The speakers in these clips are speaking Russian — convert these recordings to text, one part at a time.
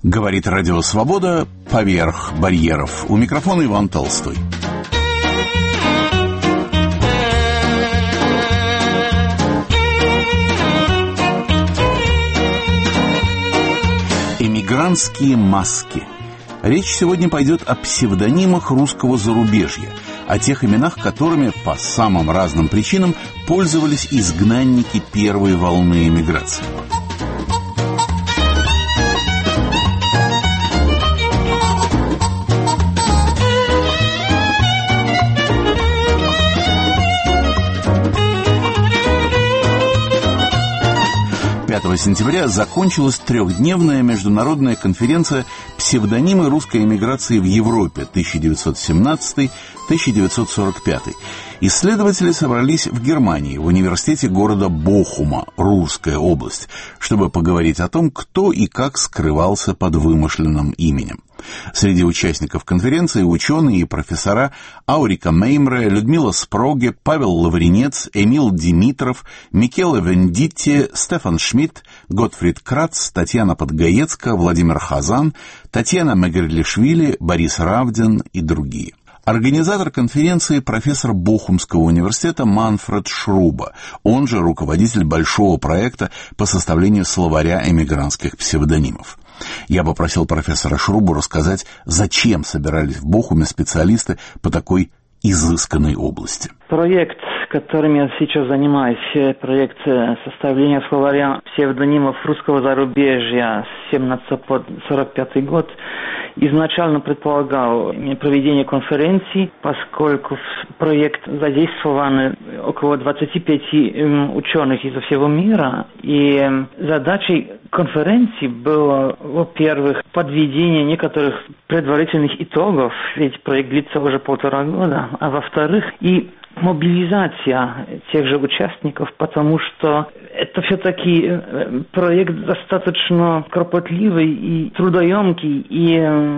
Говорит Радио Свобода поверх барьеров. У микрофона Иван Толстой. Эмигрантские маски. Речь сегодня пойдет о псевдонимах русского зарубежья, о тех именах, которыми по самым разным причинам пользовались изгнанники первой волны эмиграции. Сентября закончилась трехдневная международная конференция «Псевдонимы русской эмиграции в Европе 1917-1945». Исследователи собрались в Германии, в университете города Бохума, Рурская область, чтобы поговорить о том, кто и как скрывался под вымышленным именем. Среди участников конференции ученые и профессора Аурика Меймре, Людмила Спроге, Павел Лавринец, Эмил Димитров, Микеле Вендитти, Стефан Шмидт, Готфрид Крац, Татьяна Подгаецка, Владимир Хазан, Татьяна Мегерлишвили, Борис Равдин и другие. Организатор конференции профессор Бохумского университета Манфред Шруба, он же руководитель большого проекта по составлению словаря эмигрантских псевдонимов. Я попросил профессора Шрубу рассказать, зачем собирались в Бохуме специалисты по такой изысканной области. Проект, которым я сейчас занимаюсь, проект составления словаря псевдонимов русского зарубежья с 17 по 45 год, изначально предполагал проведение конференций, поскольку в проект задействованы около 25 ученых из всего мира, и задачей конференции было, во-первых, подведение некоторых предварительных итогов, ведь проект длится уже 1,5 года, а во-вторых, и мобилизация тех же участников, потому что это все-таки проект достаточно кропотливый и трудоемкий, и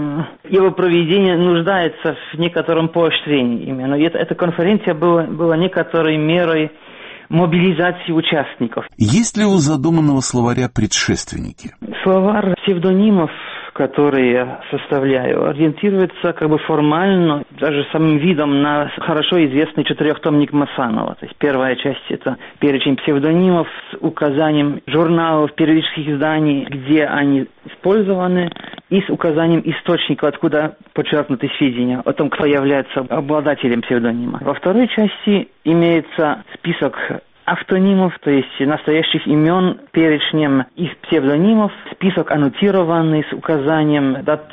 его проведение нуждается в некотором поощрении именно. И эта конференция была некоторой мерой мобилизации участников. Есть ли у задуманного словаря предшественники? Словарь псевдонимов, который я составляю, ориентируется формально, даже самим видом, на хорошо известный 4-томник Масанова. То есть первая часть – это перечень псевдонимов с указанием журналов, периодических изданий, где они использованы, и с указанием источника, откуда подчеркнуты сведения о том, кто является обладателем псевдонима. Во второй части имеется список автонимов, то есть настоящих имен, перечнем из псевдонимов, список аннотированный с указанием дат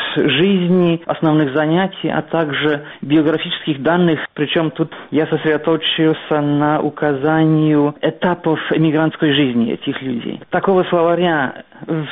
жизни, основных занятий, а также биографических данных. Причем тут я сосредоточился на указании этапов эмигрантской жизни этих людей. Такого словаря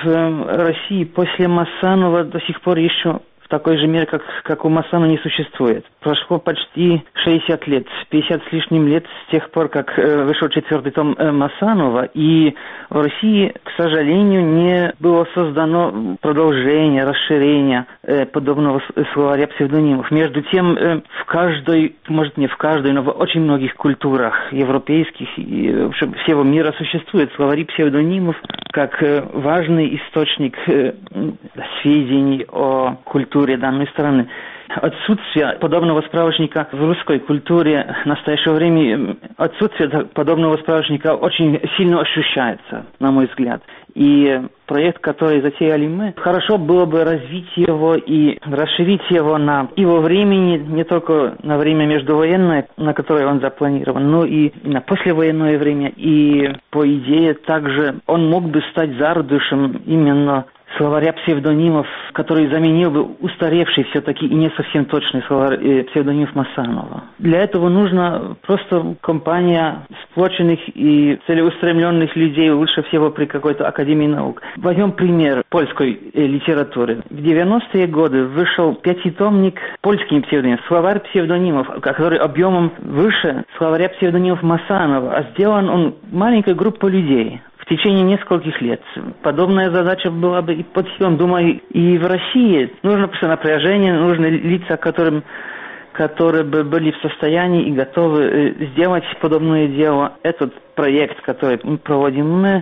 в России после Масанова до сих пор еще в такой же мере, как у Масана, не существует. Прошло почти 60 лет, 50 с лишним лет с тех пор, как вышел 4-й том Масанова, и в России, к сожалению, не было создано продолжение, расширение подобного словаря псевдонимов. Между тем, в каждой, может не в каждой, но в очень многих культурах европейских и всего мира существуют словари псевдонимов как важный источник сведений о культуре данной страны. Отсутствие подобного справочника в русской культуре в настоящее время, отсутствие подобного справочника очень сильно ощущается, на мой взгляд. И проект, который затеяли мы, хорошо было бы развить его и расширить его и во времени, не только на время междувоенное, на которое он запланирован, но и на послевоенное время. И, по идее, также он мог бы стать зародышем именно словаря псевдонимов, который заменил бы устаревший все-таки и не совсем точный словарь псевдонимов Масанова. Для этого нужна просто компания сплоченных и целеустремленных людей, лучше всего при какой-то академии наук. Возьмем пример польской литературы. В 90-е годы вышел 5-томник польским псевдонимов, словарь псевдонимов, который объемом выше словаря псевдонимов Масанова, а сделан он маленькой группой людей. В течение нескольких лет. Подобная задача была бы и под силам, думаю, и в России. Нужно просто напряжение, нужны лица, которые бы были в состоянии и готовы сделать подобное дело. Этот проект, который мы проводим,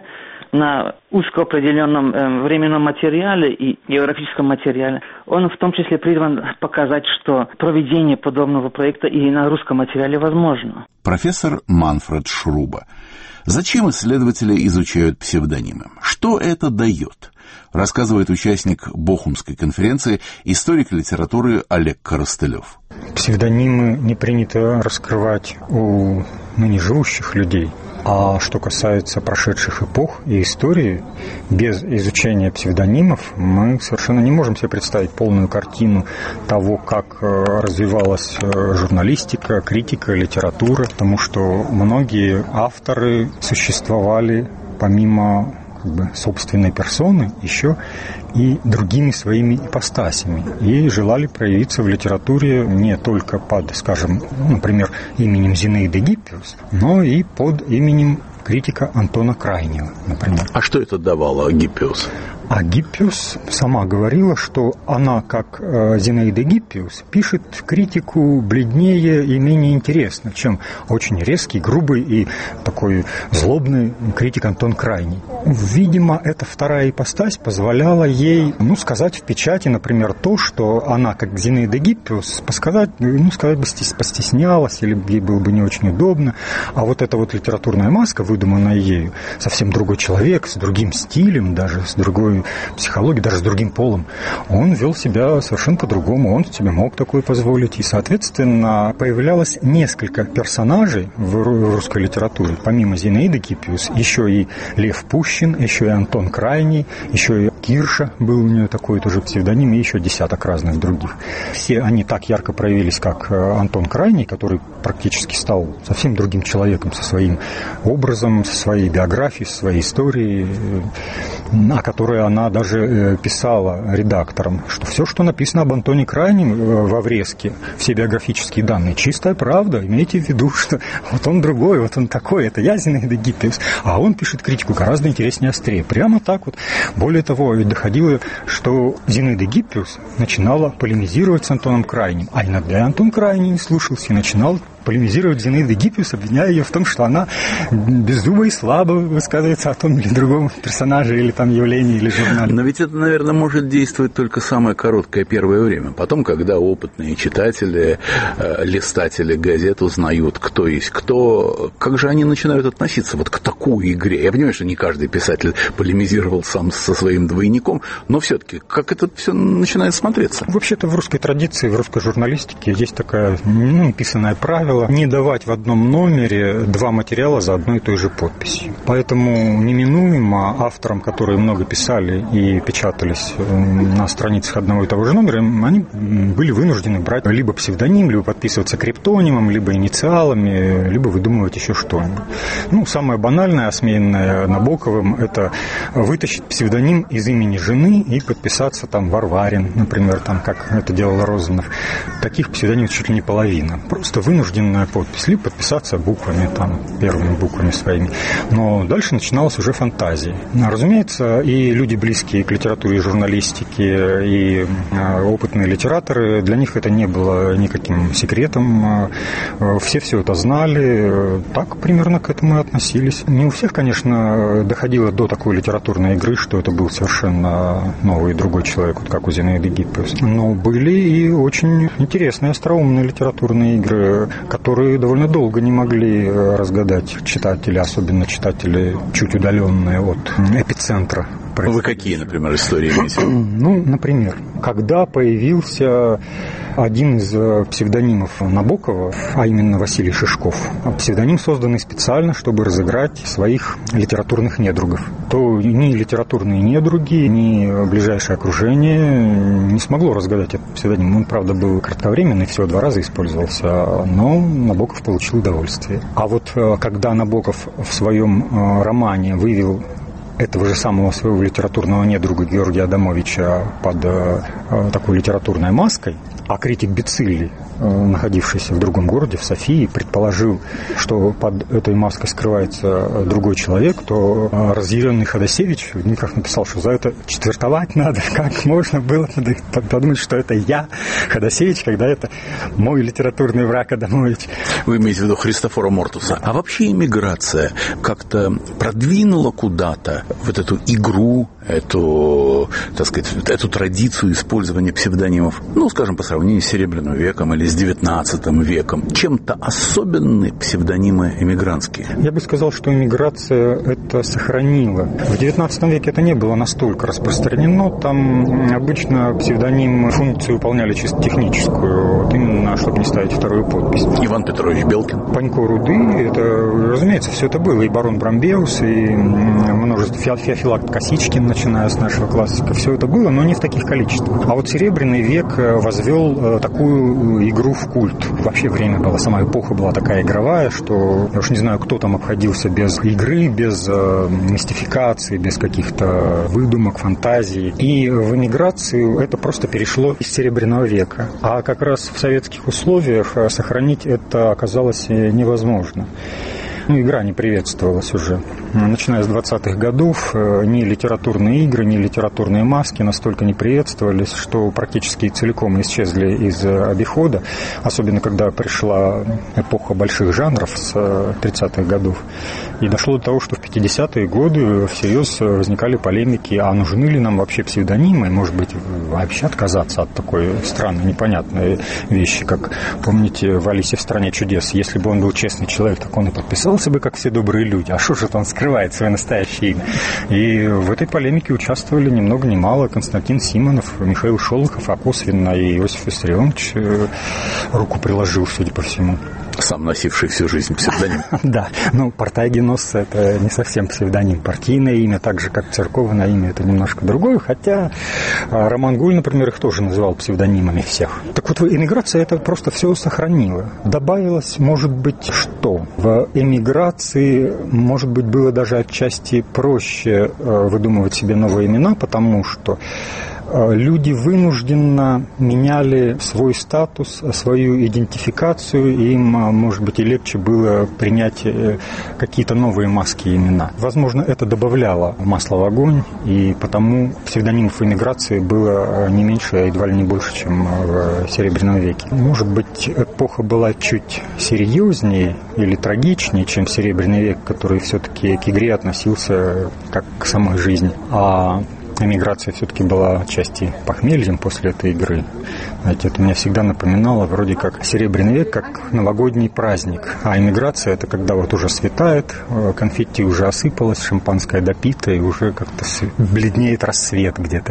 на узко определенном временном материале и географическом материале, он в том числе призван показать, что проведение подобного проекта и на русском материале возможно. Профессор Манфред Шруба. Зачем исследователи изучают псевдонимы? Что это дает? Рассказывает участник Бохумской конференции, историк литературы Олег Коростылев. Псевдонимы не принято раскрывать у ныне живущих людей. А что касается прошедших эпох и истории, без изучения псевдонимов мы совершенно не можем себе представить полную картину того, как развивалась журналистика, критика, литература, потому что многие авторы существовали помимо собственной персоны еще и другими своими ипостасями, и желали проявиться в литературе не только под, скажем, например, именем Зинаиды Гиппиус, но и под именем критика Антона Крайнего, например. А что это давало Гиппиус? А Гиппиус сама говорила, что она, как Зинаида Гиппиус, пишет критику бледнее и менее интересно, чем очень резкий, грубый и такой злобный критик Антон Крайний. Видимо, эта вторая ипостась позволяла ей, сказать в печати, например, то, что она, как Зинаида Гиппиус, сказать бы постеснялась, или ей было бы не очень удобно. А вот эта вот литературная маска, выдуманная ею, совсем другой человек, с другим стилем, даже с другой психологией, даже с другим полом, он вел себя совершенно по-другому, он себе мог такое позволить. И, соответственно, появлялось несколько персонажей в русской литературе, помимо Зинаиды Гиппиус, еще и Лев Пущин, еще и Антон Крайний, еще и Кирша был у нее такой тоже псевдоним, и еще десяток разных других. Все они так ярко проявились, как Антон Крайний, который практически стал совсем другим человеком, со своим образом, со своей биографией, со своей историей, о которой она даже писала редакторам, что все, что написано об Антоне Крайнем во врезке, все биографические данные, чистая правда, имейте в виду, что вот он другой, вот он такой, это я, Зинаида Гиппиус, а он пишет критику гораздо интереснее, острее. Прямо так вот. Более того, ведь доходило, что Зинаида Гиппиус начинала полемизировать с Антоном Крайним, а иногда и Антон Крайний не слушался и начинал полемизировать Зинаиду Гиппиус, обвиняя ее в том, что она беззуба и слабо высказывается о том или другом персонаже, или там явлении, или журнале. Но ведь это, наверное, может действовать только самое короткое первое время. Потом, когда опытные читатели, листатели газет узнают, кто есть кто, как же они начинают относиться вот к такой игре? Я понимаю, что не каждый писатель полемизировал сам со своим двойником, но все-таки как это все начинает смотреться? Вообще-то в русской традиции, в русской журналистике есть такое неписанное правило не давать в одном номере два материала за одной и той же подписью. Поэтому неминуемо авторам, которые много писали и печатались на страницах одного и того же номера, они были вынуждены брать либо псевдоним, либо подписываться криптонимом, либо инициалами, либо выдумывать еще что-нибудь. Самое банальное, осмеянное Набоковым, это вытащить псевдоним из имени жены и подписаться там Варварин, например, там, как это делал Розанов. Таких псевдонимов чуть ли не половина. Просто вынужденная подпись, либо подписаться буквами, там, первыми буквами своими. Но дальше начиналась уже фантазия. Разумеется, и люди, близкие к литературе и журналистике, и опытные литераторы, для них это не было никаким секретом. Все это знали, так примерно к этому и относились. Не у всех, конечно, доходило до такой литературной игры, что это был совершенно новый другой человек, вот как у Зинаиды Гиппиус. Но были и очень интересные, остроумные литературные игры, которые довольно долго не могли разгадать читатели, особенно читатели чуть удаленные от эпицентра. Вы какие, например, истории имеете? Например, когда появился один из псевдонимов Набокова, а именно Василий Шишков, псевдоним, созданный специально, чтобы разыграть своих литературных недругов, то ни литературные недруги, ни ближайшее окружение не смогло разгадать этот псевдоним. Он, правда, был кратковременный, всего 2 раза использовался, но Набоков получил удовольствие. А вот когда Набоков в своем романе вывел этого же самого своего литературного недруга Георгия Адамовича под такой литературной маской, А критик Бицилли, находившийся в другом городе, в Софии, предположил, что под этой маской скрывается другой человек, то разъяренный Ходосевич никак написал, что за это четвертовать надо. Как можно было подумать, что это я, Ходосевич, когда это мой литературный враг Адамович. Вы имеете в виду Христофора Мортуса. А вообще эмиграция как-то продвинула куда-то вот эту игру, эту, так сказать, эту традицию использования псевдонимов, ну, скажем, по сравнению с Серебряным веком или с XIX веком? Чем-то особенны псевдонимы эмигрантские? Я бы сказал, что эмиграция это сохранила. В XIX веке это не было настолько распространено. Там обычно псевдоним функцию выполняли чисто техническую, вот именно чтобы не ставить вторую подпись. Иван Петрович Белкин. Панько Руды, это, разумеется, все это было. И барон Брамбеус, и множество Феофилакт Косичкин, начиная с нашего классика. Все это было, но не в таких количествах. А вот Серебряный век возвел такую игру в культ. Вообще время было, сама эпоха была такая игровая, что я уж не знаю, кто там обходился без игры, без мистификации, без каких-то выдумок, фантазий. И в эмиграцию это просто перешло из Серебряного века. А как раз в советских условиях сохранить это оказалось невозможно. Игра не приветствовалась уже. Начиная с 20-х годов ни литературные игры, ни литературные маски настолько не приветствовались, что практически целиком исчезли из обихода, особенно когда пришла эпоха больших жанров с 30-х годов. И дошло до того, что в 50-е годы всерьез возникали полемики, а нужны ли нам вообще псевдонимы, может быть, вообще отказаться от такой странной, непонятной вещи, как, помните, в «Алисе в стране чудес», если бы он был честный человек, так он и подписался бы, как все добрые люди. А что же он скрывает свое настоящее имя? И в этой полемике участвовали ни много ни мало Константин Симонов, Михаил Шолохов, а косвенно и Иосиф Виссарионович руку приложил, судя по всему. Сам носивший всю жизнь псевдоним. Да, ну, Портагинос – это не совсем псевдоним. Партийное имя, так же, как церковное имя, это немножко другое, хотя Роман Гуль, например, их тоже называл псевдонимами всех. Так вот, эмиграция это просто все сохранила. Добавилось, может быть, что? В эмиграции, может быть, было даже отчасти проще выдумывать себе новые имена, потому что люди вынужденно меняли свой статус, свою идентификацию, и им, может быть, и легче было принять какие-то новые маски и имена. Возможно, это добавляло масла в огонь, и потому псевдонимов эмиграции было не меньше, а едва ли не больше, чем в Серебряном веке. Может быть, эпоха была чуть серьезнее или трагичнее, чем Серебряный век, который все-таки к игре относился как к самой жизни. А эмиграция все-таки была отчасти похмельем после этой игры. Знаете, это меня всегда напоминало вроде как Серебряный век, как новогодний праздник. А эмиграция – это когда вот уже светает, конфетти уже осыпалось, шампанское допито, и уже как-то бледнеет рассвет где-то.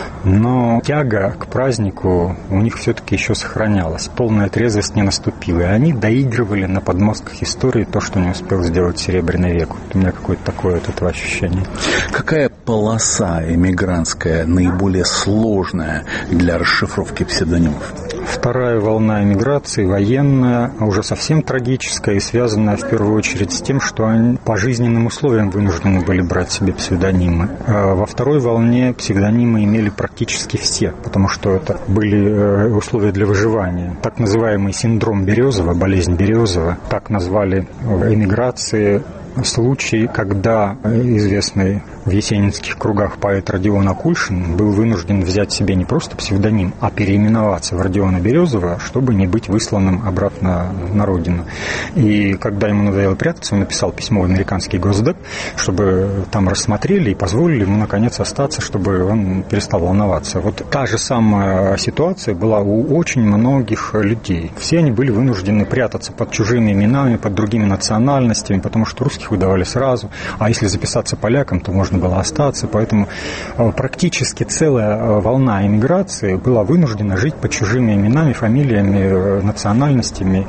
Но тяга к празднику у них все-таки еще сохранялась. Полная трезвость не наступила. И они доигрывали на подмостках истории то, что не успел сделать Серебряный век. Вот у меня какое-то такое от этого ощущение. Какая полоса эмигрантская наиболее сложная для расшифровки псевдонимов? Вторая волна эмиграции, военная, уже совсем трагическая и связанная в первую очередь с тем, что они по жизненным условиям вынуждены были брать себе псевдонимы. Во второй волне псевдонимы имели практически все, потому что это были условия для выживания. Так называемый синдром Березова, болезнь Березова, так назвали в эмиграции случай, когда известный в есенинских кругах поэт Родион Акульшин был вынужден взять себе не просто псевдоним, а переименоваться в Родиона Березова, чтобы не быть высланным обратно на родину. И когда ему надоело прятаться, он написал письмо в американский Госдеп, чтобы там рассмотрели и позволили ему наконец остаться, чтобы он перестал волноваться. Вот та же самая ситуация была у очень многих людей. Все они были вынуждены прятаться под чужими именами, под другими национальностями, потому что русских выдавали сразу, а если записаться поляком, то можно было остаться, поэтому практически целая волна эмиграции была вынуждена жить под чужими именами, фамилиями, национальностями,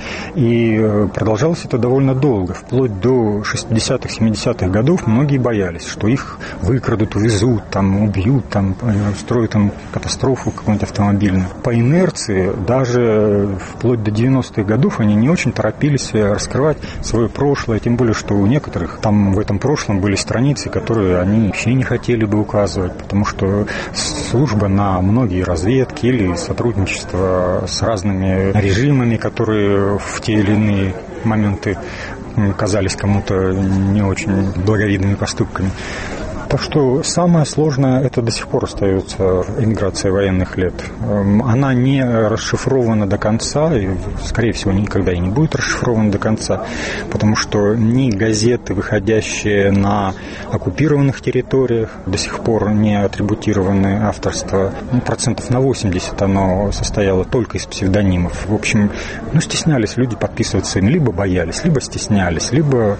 и продолжалось это довольно долго, вплоть до 60-х, 70-х годов многие боялись, что их выкрадут, увезут, там, убьют, там, устроят там катастрофу какую-нибудь автомобильную. По инерции, даже вплоть до 90-х годов они не очень торопились раскрывать свое прошлое, тем более, что у некоторых там в этом прошлом были страницы, которые они они вообще не хотели бы указывать, потому что служба на многие разведки или сотрудничество с разными режимами, которые в те или иные моменты казались кому-то не очень благовидными поступками. Так что самое сложное, это до сих пор остается эмиграция военных лет. Она не расшифрована до конца, и, скорее всего, никогда и не будет расшифрована до конца, потому что ни газеты, выходящие на оккупированных территориях, до сих пор не атрибутированы авторство. Процентов на 80 оно состояло только из псевдонимов. В общем, стеснялись люди подписываться, либо боялись, либо стеснялись, либо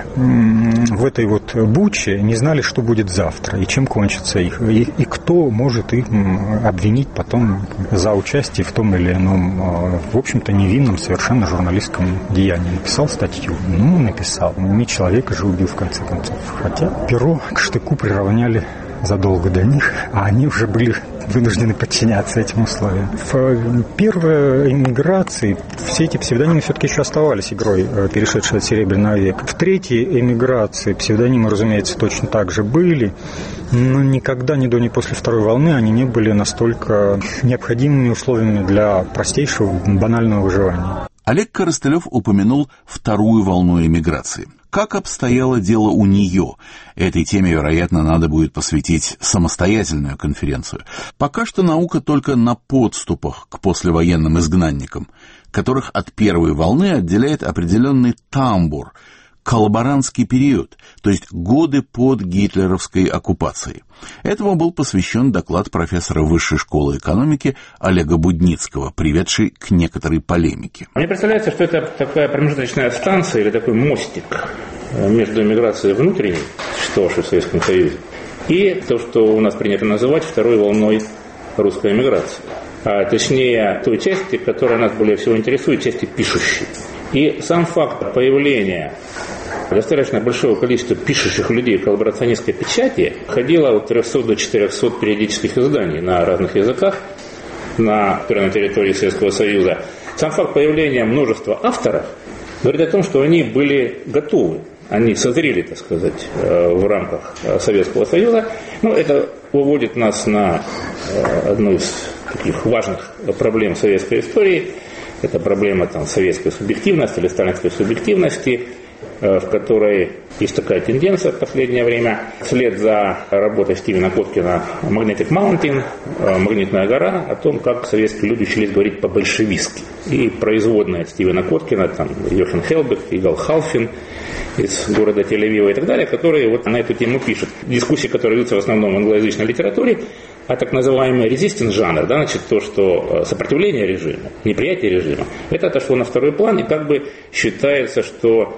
в этой вот буче не знали, что будет завтра и чем кончится их, и кто может их обвинить потом за участие в том или ином, в общем-то, невинном совершенно журналистском деянии. Написал статью? Написал. Не человека же убил, в конце концов. Хотя перо к штыку приравняли задолго до них, а они уже были вынуждены подчиняться этим условиям. В первой эмиграции все эти псевдонимы все-таки еще оставались игрой, перешедшей от Серебряного века. В третьей эмиграции псевдонимы, разумеется, точно так же были, но никогда ни до, ни после второй волны они не были настолько необходимыми условиями для простейшего банального выживания. Олег Коростылев упомянул вторую волну эмиграции. Как обстояло дело у нее? Этой теме, вероятно, надо будет посвятить самостоятельную конференцию. Пока что наука только на подступах к послевоенным изгнанникам, которых от первой волны отделяет определенный тамбур, коллаборантский период, то есть годы под гитлеровской оккупацией. Этому был посвящен доклад профессора Высшей школы экономики Олега Будницкого, приведший к некоторой полемике. Мне представляется, что это такая промежуточная станция или такой мостик между эмиграцией внутренней, существовавшей в Советском Союзе, и то, что у нас принято называть второй волной русской эмиграции. А точнее, той части, которая нас более всего интересует, части пишущей. И сам факт появления достаточно большого количества пишущих людей в коллаборационистской печати ходило от 300 до 400 периодических изданий на разных языках на территории Советского Союза. Сам факт появления множества авторов говорит о том, что они были готовы, они созрели, так сказать, в рамках Советского Союза. Это выводит нас на одну из таких важных проблем советской истории. Это проблема советской субъективности или сталинской субъективности, в которой есть такая тенденция в последнее время. Вслед за работой Стивена Коткина «Magnetic Mountain», «Магнитная гора», о том, как советские люди учились говорить по-большевистски. И производные от Стивена Коткина, Йохим Хелбек, Игал Халфин из города Тель-Авива и так далее, которые на эту тему пишут. Дискуссии, которые ведутся в основном в англоязычной литературе, а так называемый резистенс жанр, то, что сопротивление режима, неприятие режима, это отошло на второй план, и считается, что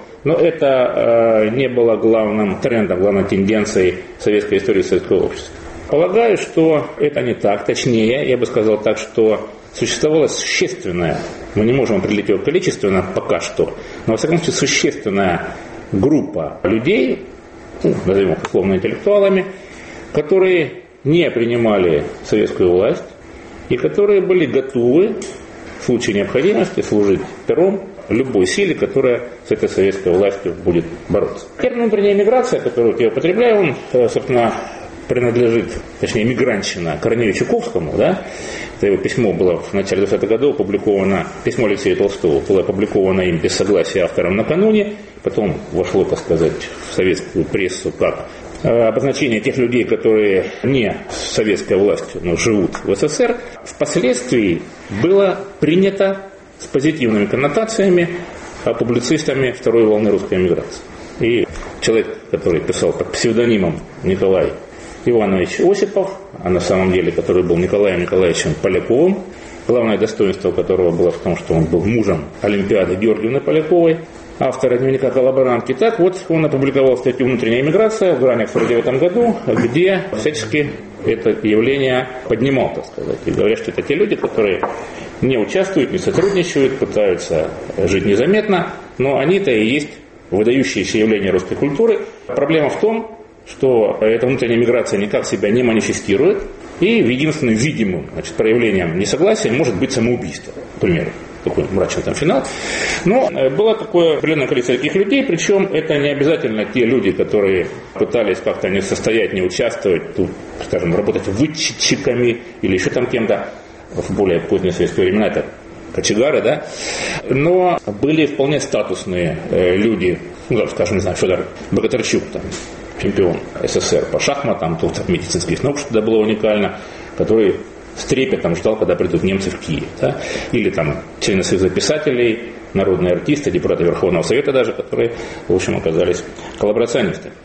это не было главным трендом, главной тенденцией советской истории советского общества. Полагаю, что это не так, точнее, я бы сказал так, что существовало существенное, мы не можем определить его количественно пока что, но во всяком случае существенная группа людей, назовем их условно интеллектуалами, которые не принимали советскую власть и которые были готовы в случае необходимости служить пером любой силе, которая с этой советской властью будет бороться. Термин «внутренняя миграция», который я употребляю, он, собственно, принадлежит, точнее, мигрантщина Корнею Чуковскому, Это его письмо было в начале 20-х годов опубликовано, письмо Алексея Толстого было опубликовано им без согласия автором накануне, потом вошло, так сказать, в советскую прессу как обозначение тех людей, которые не с советской властью, но живут в СССР, впоследствии было принято с позитивными коннотациями публицистами второй волны русской эмиграции. И человек, который писал под псевдонимом Николай Иванович Осипов, а на самом деле, который был Николаем Николаевичем Поляковым, главное достоинство которого было в том, что он был мужем Олимпиады Георгиевны Поляковой, автора дневника коллаборантки. Так вот, он опубликовал статью «Внутренняя эмиграция» в границах в 1949 году, где всячески это явление поднимал, так сказать. И говорят, что это те люди, которые не участвуют, не сотрудничают, пытаются жить незаметно, но они-то и есть выдающиеся явления русской культуры. Проблема в том, что эта внутренняя миграция никак себя не манифестирует, и единственным видимым проявлением несогласия может быть самоубийство, к примеру. такой мрачный там финал. Но было такое определенное количество таких людей, причем это не обязательно те люди, которые пытались как-то не состоять, не участвовать, тут, скажем, работать вычетчиками или еще там кем-то. В более поздние советские времена это кочегары, да, но были вполне статусные люди, ну, скажем, не знаю, Федор Богатырчук, там, чемпион СССР по шахматам, доктор медицинских наук, что тогда было уникально, который с трепетом ждал, когда придут немцы в Киев, да, или там члены Союза писателей, народные артисты, депутаты Верховного Совета даже, которые, в общем, оказались коллаборационистами.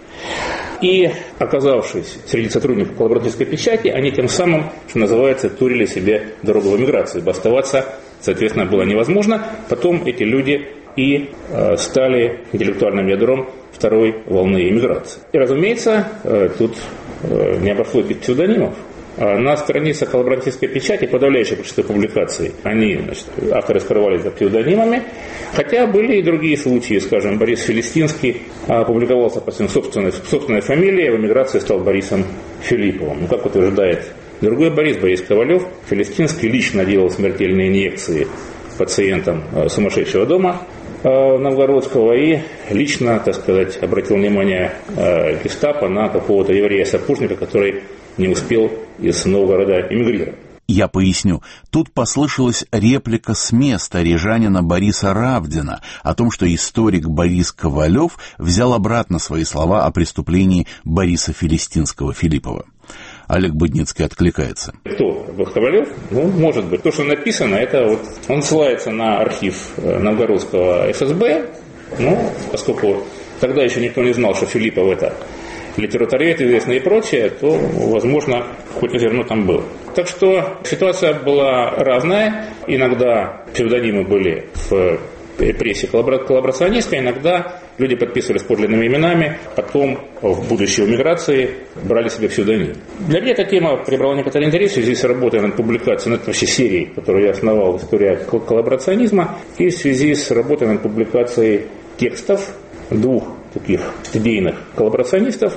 И, оказавшись среди сотрудников коллаборационистской печати, они тем самым, что называется, турили себе дорогу в эмиграцию, ибо оставаться, соответственно, было невозможно. Потом эти люди и стали интеллектуальным ядром второй волны эмиграции. И, разумеется, тут не обошлось без псевдонимов. На страницах коллаборационистской печати подавляющее большинство публикаций авторы скрывались за псевдонимами, хотя были и другие случаи, скажем, Борис Филистинский опубликовался по своей собственной фамилии, в эмиграции стал Борисом Филипповым. Как утверждает другой Борис Ковалев, Филистинский лично делал смертельные инъекции пациентам сумасшедшего дома Новгородского и лично, так сказать, обратил внимание гестапо на какого-то еврея-сапожника, который не успел из Новгорода эмигрировать. Я поясню. Тут послышалась реплика с места рижанина Бориса Равдина о том, что историк Борис Ковалев взял обратно свои слова о преступлении Бориса Филистинского-Филиппова. Олег Будницкий откликается. Кто? Ковалев? Ну, может быть. То, что написано, это вот он ссылается на архив Новгородского ФСБ, ну, поскольку тогда еще никто не знал, что Филиппов это литературовед известный и прочее, то, возможно, хоть и зерно там было. Так что ситуация была разная. Иногда псевдонимы были в прессе коллаборационистской, иногда люди подписывались подлинными именами, потом в будущей эмиграции брали себе псевдоним. Для меня эта тема прибрала некоторый интерес в связи с работой над публикацией, над вообще серией, которую я основал в истории коллаборационизма, и в связи с работой над публикацией текстов двух таких идейных коллаборационистов.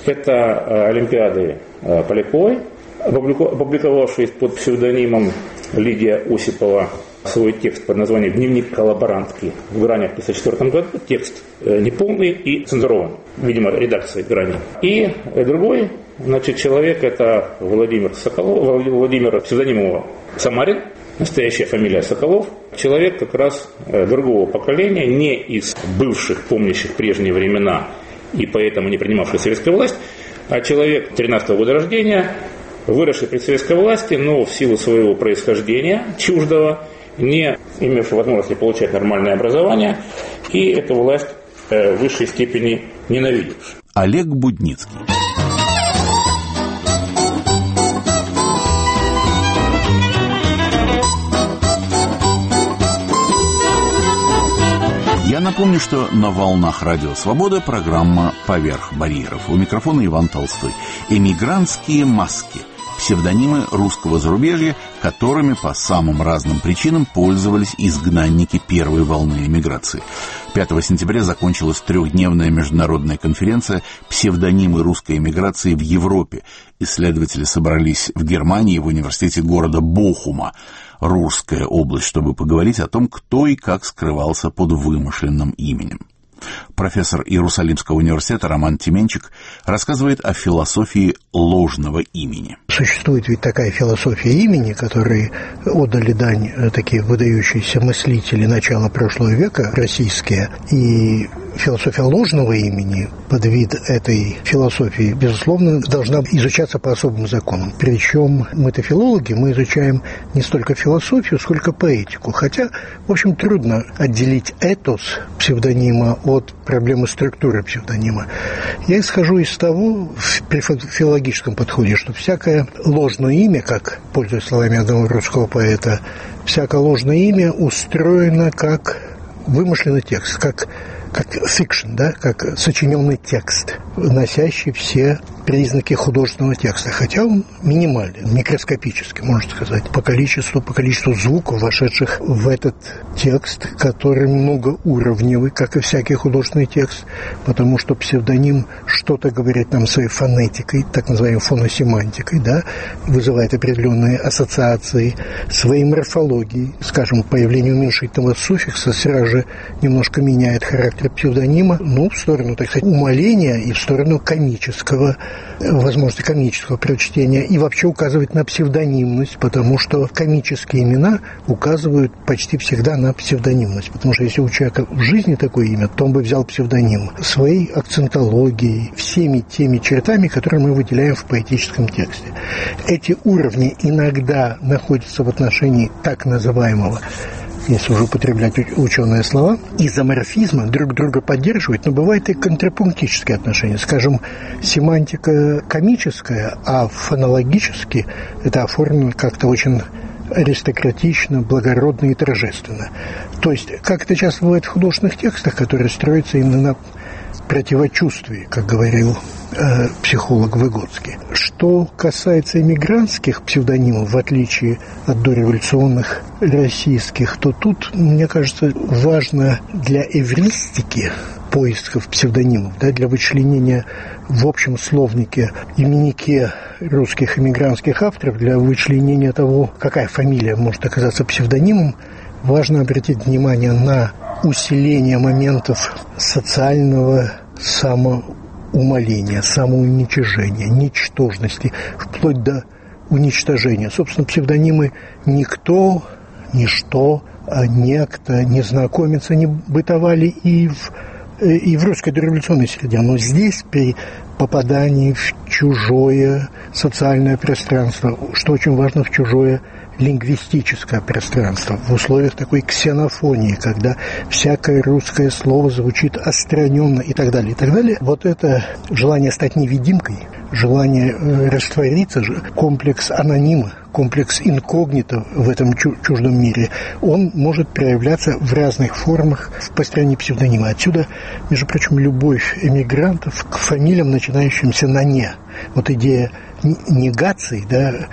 Это Олимпиады Поляковой, опубликовавший под псевдонимом Лидия Осипова свой текст под названием «Дневник коллаборантки» в «Гранях» в 1954 году. Текст неполный и цензурованный, видимо, редакцией «Грани». И другой, человек, это Владимир Соколов, Владимир псевдонимова Самарин, настоящая фамилия Соколов. Человек как раз другого поколения, не из бывших, помнящих прежние времена и поэтому не принимавший советскую власть, а человек 13-го года рождения, выросший при советской власти, но в силу своего происхождения чуждого, не имевший возможности получать нормальное образование, и эту власть в высшей степени ненавидевший. Олег Будницкий. Я напомню, что на волнах Радио Свобода программа «Поверх барьеров». У микрофона Иван Толстой. Эмигрантские маски. Псевдонимы русского зарубежья, которыми по самым разным причинам пользовались изгнанники первой волны эмиграции. 5 сентября закончилась 3-дневная международная конференция «Псевдонимы русской эмиграции в Европе». Исследователи собрались в Германии в университете города Бохума, Рурская область, чтобы поговорить о том, кто и как скрывался под вымышленным именем. Профессор Иерусалимского университета Роман Тименчик рассказывает о философии ложного имени. Существует ведь такая философия имени, которой отдали дань такие выдающиеся мыслители начала прошлого века, российские. И философия ложного имени, под вид этой философии, безусловно, должна изучаться по особым законам. Причем мы-то филологи, мы изучаем не столько философию, сколько поэтику. Хотя, в общем, трудно отделить этос псевдонима от проблемы структуры псевдонима. Я исхожу из того, при филологическом подходе, что всякое ложное имя, как, пользуясь словами одного русского поэта, всякое ложное имя устроено как вымышленный текст, как фикшн, да, как сочиненный текст, носящий все признаки художественного текста, хотя он минимальный, микроскопический, можно сказать, по количеству звуков, вошедших в этот текст, который многоуровневый, как и всякий художественный текст, потому что псевдоним что-то говорит нам своей фонетикой, так называемой фоносемантикой, да, вызывает определенные ассоциации, своей морфологией, скажем, появление уменьшительного суффикса сразу же немножко меняет характер псевдонима, в сторону, так сказать, умаления и в сторону комического, возможности комического прочтения, и вообще указывает на псевдонимность, потому что комические имена указывают почти всегда на псевдонимность, потому что если у человека в жизни такое имя, то он бы взял псевдоним своей акцентологией, всеми теми чертами, которые мы выделяем в поэтическом тексте. Эти уровни иногда находятся в отношении так называемого, если уже употреблять ученые слова, изоморфизма, друг друга поддерживают, но бывает и контрапунктические отношения. Скажем, семантика комическая, а фонологически это оформлено как-то очень аристократично, благородно и торжественно. То есть, как это часто бывает в художественных текстах, которые строятся именно на противочувствии, как говорил психолог Выгодский. Что касается эмигрантских псевдонимов, в отличие от дореволюционных российских, то тут, мне кажется, важно для эвристики поисков псевдонимов, для вычленения в общем словнике, именике русских эмигрантских авторов, для вычленения того, какая фамилия может оказаться псевдонимом, важно обратить внимание на усиление моментов социального самоумаления, самоуничижения, ничтожности, вплоть до уничтожения. Собственно, псевдонимы никто, ничто, некто, незнакомец, они бытовали и в русской дореволюционной среде. Но здесь, при попадании в чужое социальное пространство, что очень важно, в чужое лингвистическое пространство, в условиях такой ксенофонии, когда всякое русское слово звучит отстраненно и так далее, вот это желание стать невидимкой, желание раствориться, комплекс анонима, комплекс инкогнито в этом чуждом мире, он может проявляться в разных формах в построении псевдонима. Отсюда, между прочим, любовь эмигрантов к фамилиям, начинающимся на «не». Вот идея негации,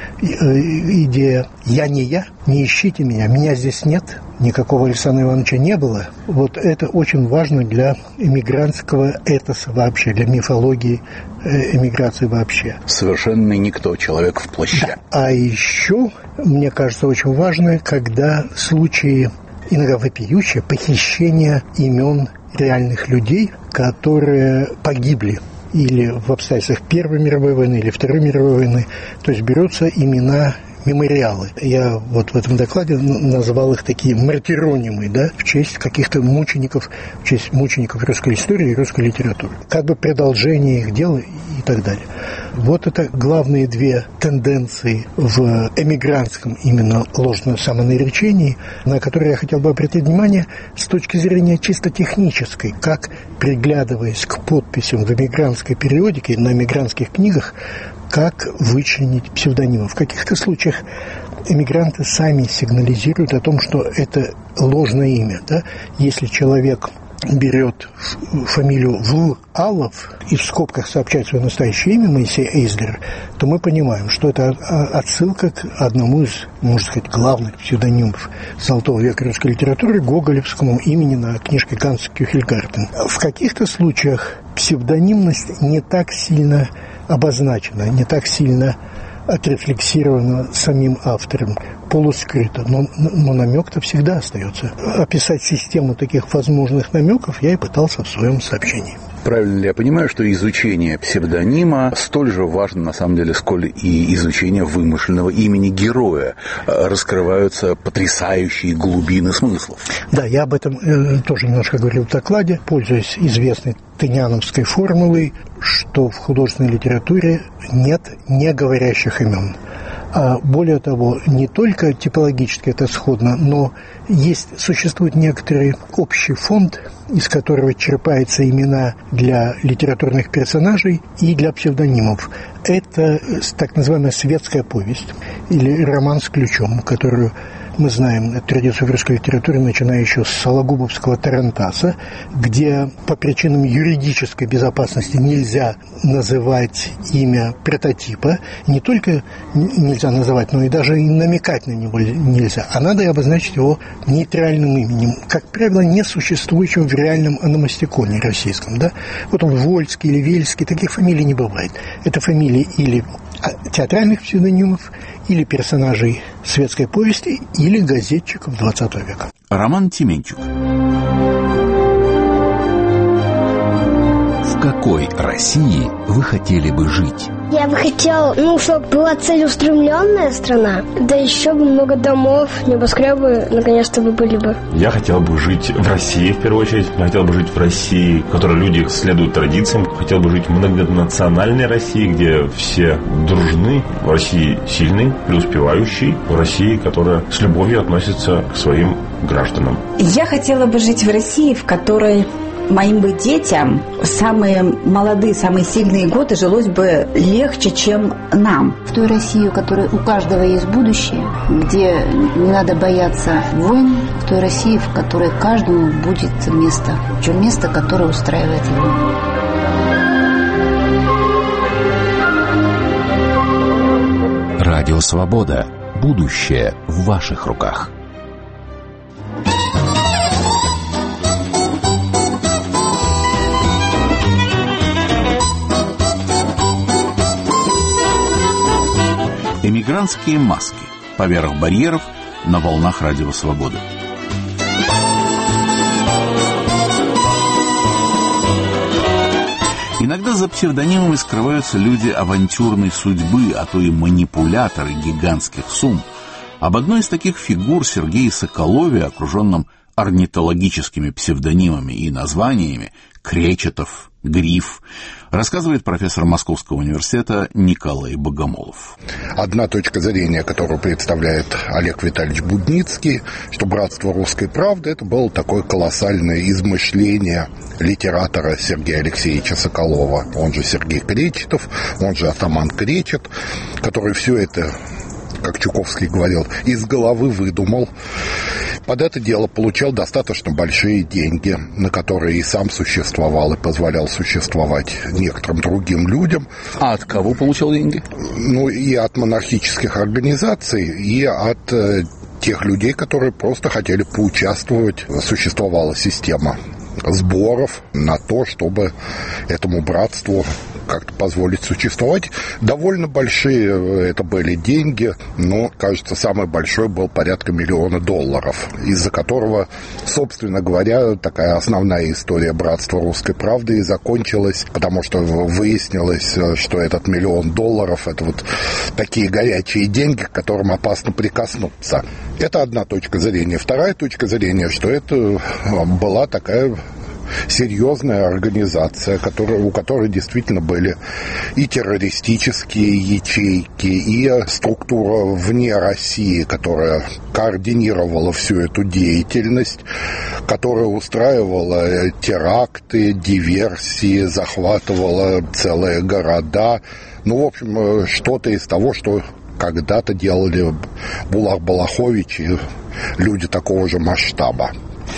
идея «я не я», «не ищите меня здесь нет», никакого Александра Ивановича не было. Вот это очень важно для эмигрантского этоса вообще, для мифологии эмиграции вообще. Совершенный никто, человек в плаще. Да. А еще, мне кажется, очень важно, когда случаи, иногда вопиющие, похищения имен реальных людей, которые погибли или в обстоятельствах Первой мировой войны, или Второй мировой войны. То есть берутся имена, мемориалы. Я вот в этом докладе назвал их такие мартиронимы, в честь каких-то мучеников, в честь мучеников русской истории и русской литературы. Как бы продолжение их дела и так далее. Вот это главные две тенденции в эмигрантском именно ложном самонаречении, на которые я хотел бы обратить внимание с точки зрения чисто технической, как, приглядываясь к подписям в эмигрантской периодике, на эмигрантских книгах, как вычленить псевдонимы. В каких-то случаях эмигранты сами сигнализируют о том, что это ложное имя. Если человек берет фамилию Влалов и в скобках сообщает свое настоящее имя, Моисей Эйзлер, то мы понимаем, что это отсылка к одному из, можно сказать, главных псевдонимов Золотого века русской литературы, гоголевскому имени на книжке Ганс Кюхельгартен. В каких-то случаях псевдонимность не так сильно обозначена, не так сильно отрефлексировано самим автором, полускрыто, но намек-то всегда остается. Описать систему таких возможных намеков я и пытался в своем сообщении. Правильно ли я понимаю, что изучение псевдонима столь же важно, на самом деле, сколь и изучение вымышленного имени героя? Раскрываются потрясающие глубины смыслов. Да, я об этом тоже немножко говорил в докладе, пользуясь известной тыняновской формулой, что в художественной литературе нет неговорящих имен. А более того, не только типологически это сходно, но существует некоторый общий фонд, из которого черпаются имена для литературных персонажей и для псевдонимов. Это так называемая светская повесть или роман с ключом, которую Мы знаем эту традицию в русской литературе, начиная еще с Сологубовского «Тарантаса», где по причинам юридической безопасности нельзя называть имя прототипа. Не только нельзя называть, но и даже и намекать на него нельзя. А надо и обозначить его нейтральным именем, как правило, не существующим в реальном ономастиконе российском. Да? Вот он Вольский или Вельский, таких фамилий не бывает. Это фамилии или театральных псевдонимов, или персонажей светской повести, или газетчиков XX века. Роман Тименчук. В какой России вы хотели бы жить? Я бы хотел, чтобы была целеустремленная страна, да еще бы много домов, небоскребы наконец-то бы были бы. Я хотел бы жить в России, в первую очередь. Я хотел бы жить в России, в которой люди следуют традициям. Хотел бы жить в многонациональной России, где все дружны. В России сильный, преуспевающий. В России, которая с любовью относится к своим гражданам. Я хотела бы жить в России, в которой моим бы детям самые молодые, самые сильные годы жилось бы легче, чем нам. В той России, у которой у каждого есть будущее, где не надо бояться войн, в той России, в которой каждому будет место, причем место, которое устраивает его. Радио Свобода. Будущее в ваших руках. Эмигрантские маски. Поверх барьеров на волнах Радио Свобода. Иногда за псевдонимами скрываются люди авантюрной судьбы, а то и манипуляторы гигантских сумм. Об одной из таких фигур Сергее Соколове, окруженном орнитологическими псевдонимами и названиями Кречетов, Гриф, рассказывает профессор Московского университета Николай Богомолов. Одна точка зрения, которую представляет Олег Витальевич Будницкий, что «Братство русской правды» — это было такое колоссальное измышление литератора Сергея Алексеевича Соколова, он же Сергей Кречетов, он же атаман Кречет, который все это, как Чуковский говорил, из головы выдумал. Под это дело получал достаточно большие деньги, на которые и сам существовал, и позволял существовать некоторым другим людям. А от кого получал деньги? И от монархических организаций, и от тех людей, которые просто хотели поучаствовать. Существовала система сборов на то, чтобы этому братству как-то позволить существовать. Довольно большие это были деньги, но, кажется, самый большой был порядка $1 миллион, из-за которого, собственно говоря, такая основная история «Братства русской правды» и закончилась, потому что выяснилось, что этот $1 миллион — это вот такие горячие деньги, к которым опасно прикоснуться. Это одна точка зрения. Вторая точка зрения, что это была такая серьезная организация, у которой действительно были и террористические ячейки, и структура вне России, которая координировала всю эту деятельность, которая устраивала теракты, диверсии, захватывала целые города. В общем, что-то из того, что когда-то делали Булах Балахович и люди такого же масштаба.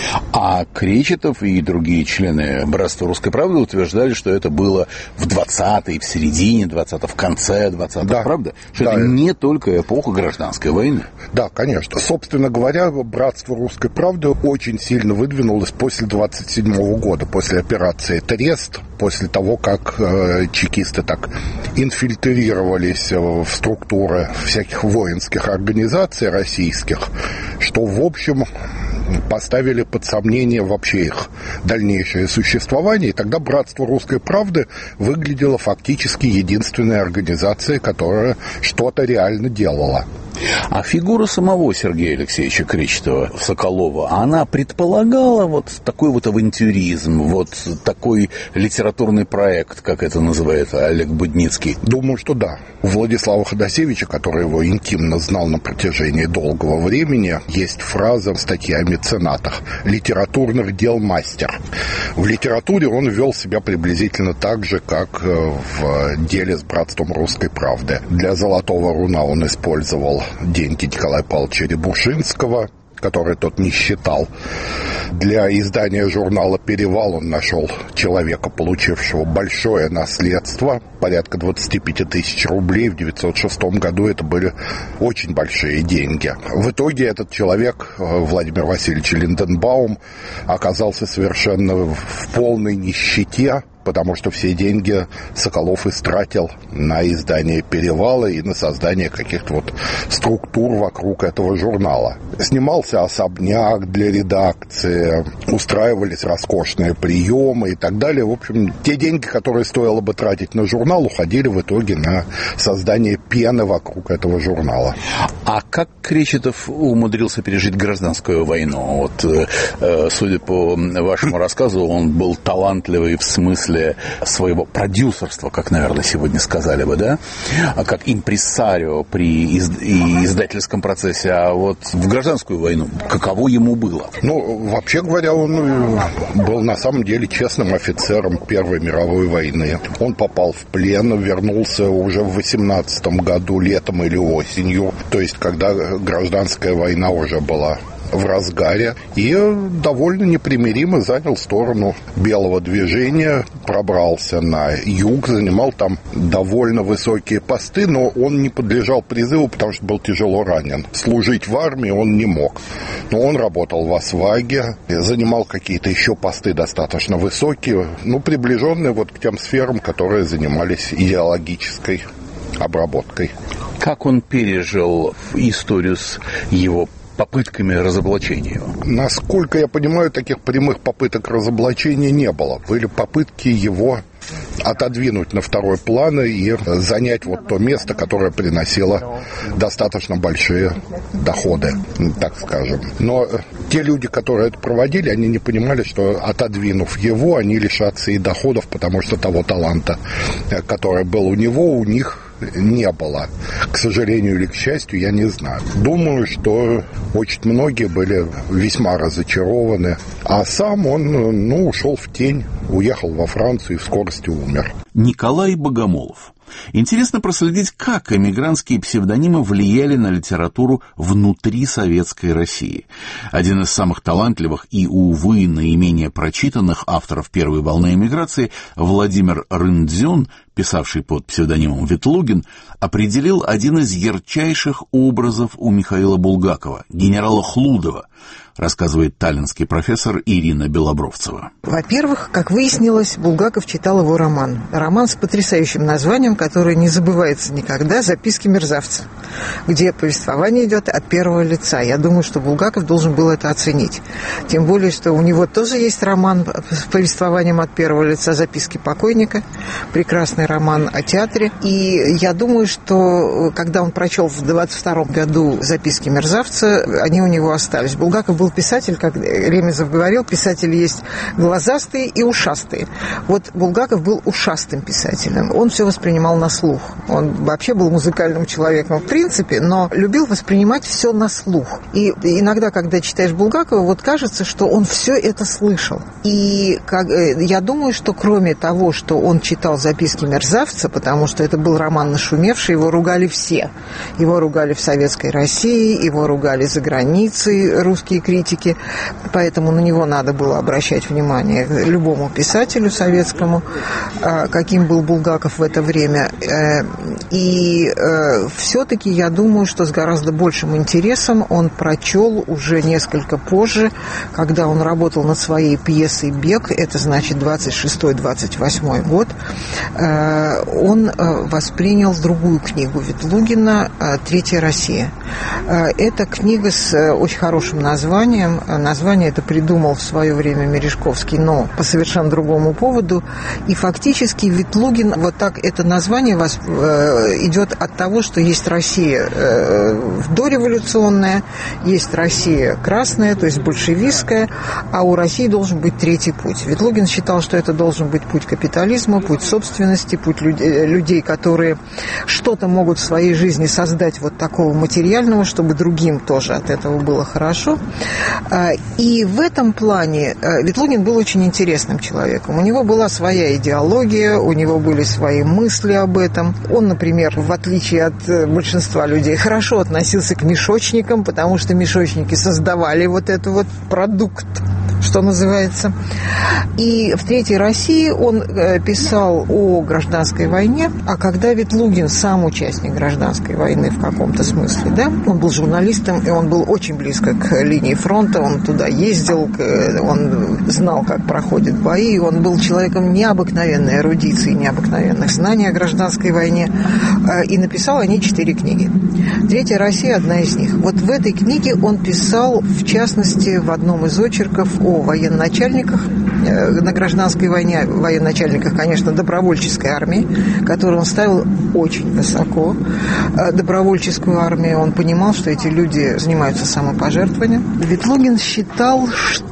А Кречетов и другие члены «Братства русской правды» утверждали, что это было в 20-е, в середине 20-х, в конце 20-х, да, правда? Что да, это не только эпоха гражданской войны. Да, конечно. Собственно говоря, «Братство русской правды» очень сильно выдвинулось после 27-го года, после операции «Трест», после того, как чекисты так инфильтрировались в структуры всяких воинских организаций российских, что, в общем, поставили под сомнение вообще их дальнейшее существование. И тогда «Братство русской правды» выглядело фактически единственной организацией, которая что-то реально делала. А фигура самого Сергея Алексеевича Кречетова, Соколова, она предполагала вот такой вот авантюризм, вот такой литературный проект, как это называет Олег Будницкий? Думаю, что да. У Владислава Ходосевича, который его интимно знал на протяжении долгого времени, есть фраза в статье о меценатах: «Литературных дел мастер». В литературе он вел себя приблизительно так же, как в деле с «Братством русской правды». Для «Золотого руна» он использовал деньги Николая Павловича Рябушинского, который тот не считал. Для издания журнала «Перевал» он нашел человека, получившего большое наследство, порядка 25 тысяч рублей. В 1906 году это были очень большие деньги. В итоге этот человек, Владимир Васильевич Линденбаум, оказался совершенно в полной нищете, потому что все деньги Соколов истратил на издание «Перевала» и на создание каких-то вот структур вокруг этого журнала. Снимался особняк для редакции, устраивались роскошные приемы и так далее. В общем, те деньги, которые стоило бы тратить на журнал, уходили в итоге на создание пены вокруг этого журнала. А как Кречетов умудрился пережить гражданскую войну? Вот, судя по вашему рассказу, он был талантливый в смысле своего продюсерства, как, наверное, сегодня сказали бы, да? Как импрессарио при издательском процессе. А вот в гражданскую войну каково ему было? Ну, вообще говоря, он был на самом деле честным офицером Первой мировой войны. Он попал в плен, вернулся уже в 18 году, летом или осенью, то есть когда гражданская война уже была в разгаре, и довольно непримиримо занял сторону белого движения, пробрался на юг, занимал там довольно высокие посты, но он не подлежал призыву, потому что был тяжело ранен. Служить в армии он не мог. Но он работал в Осваге, занимал какие-то еще посты достаточно высокие, приближенные вот к тем сферам, которые занимались идеологической обработкой. Как он пережил историю с его попытками разоблачения его? Насколько я понимаю, таких прямых попыток разоблачения не было. Были попытки его отодвинуть на второй план и занять вот то место, которое приносило достаточно большие доходы, так скажем. Но те люди, которые это проводили, они не понимали, что, отодвинув его, они лишатся и доходов, потому что того таланта, который был у него, у них не было. К сожалению или к счастью, я не знаю. Думаю, что очень многие были весьма разочарованы. А сам он, ушел в тень, уехал во Францию и в скорости умер. Николай Богомолов. Интересно проследить, как эмигрантские псевдонимы влияли на литературу внутри советской России. Один из самых талантливых и, увы, наименее прочитанных авторов первой волны эмиграции, Владимир Рындзюн, писавший под псевдонимом Ветлугин, определил один из ярчайших образов у Михаила Булгакова, генерала Хлудова, рассказывает таллинский профессор Ирина Белобровцева. Во-первых, как выяснилось, Булгаков читал его роман. Роман с потрясающим названием, который не забывается никогда, «Записки мерзавца», где повествование идет от первого лица. Я думаю, что Булгаков должен был это оценить. Тем более, что у него тоже есть роман с повествованием от первого лица «Записки покойника», прекрасный роман о театре. И я думаю, что когда он прочел в 22 году «Записки мерзавца», они у него остались. Булгаков был писатель, как Ремезов говорил, писатели есть глазастые и ушастые. Вот Булгаков был ушастым писателем. Он все воспринимал на слух. Он вообще был музыкальным человеком в принципе, но любил воспринимать все на слух. И иногда, когда читаешь Булгакова, вот кажется, что он все это слышал. И я думаю, что кроме того, что он читал «Записки мерзавца», потому что это был роман нашумевший, его ругали все. Его ругали в Советской России, его ругали за границей русские критики, поэтому на него надо было обращать внимание любому писателю советскому, каким был Булгаков в это время. И все-таки я думаю, что с гораздо большим интересом он прочел уже несколько позже, когда он работал над своей пьесой «Бег», это значит 26-28 год, он воспринял другую книгу Ветлугина «Третья Россия». Это книга с очень хорошим названием. Название это придумал в свое время Мережковский, но по совершенно другому поводу. И фактически Ветлугин, вот так это название идет от того, что есть Россия дореволюционная, есть Россия красная, то есть большевистская, а у России должен быть третий путь. Ветлугин считал, что это должен быть путь капитализма, путь собственности, спасти путь людей, которые что-то могут в своей жизни создать вот такого материального, чтобы другим тоже от этого было хорошо. И в этом плане Ветлугин был очень интересным человеком. У него была своя идеология, у него были свои мысли об этом. Он, например, в отличие от большинства людей, хорошо относился к мешочникам, потому что мешочники создавали вот этот вот продукт, что называется. И в «Третьей России» он писал о гражданской войне, а когда Ветлугин сам участник гражданской войны в каком-то смысле, да, он был журналистом, и он был очень близко к линии фронта, он туда ездил, он знал, как проходят бои, он был человеком необыкновенной эрудиции, необыкновенных знаний о гражданской войне, и написал о ней 4 книги. «Третья Россия» – одна из них. Вот в этой книге он писал, в частности, в одном из очерков о военачальниках на гражданской войне, военачальниках, конечно, добровольческой армии, которую он ставил очень высоко. Добровольческую армию, он понимал, что эти люди занимаются самопожертвованием. Ветлугин считал, что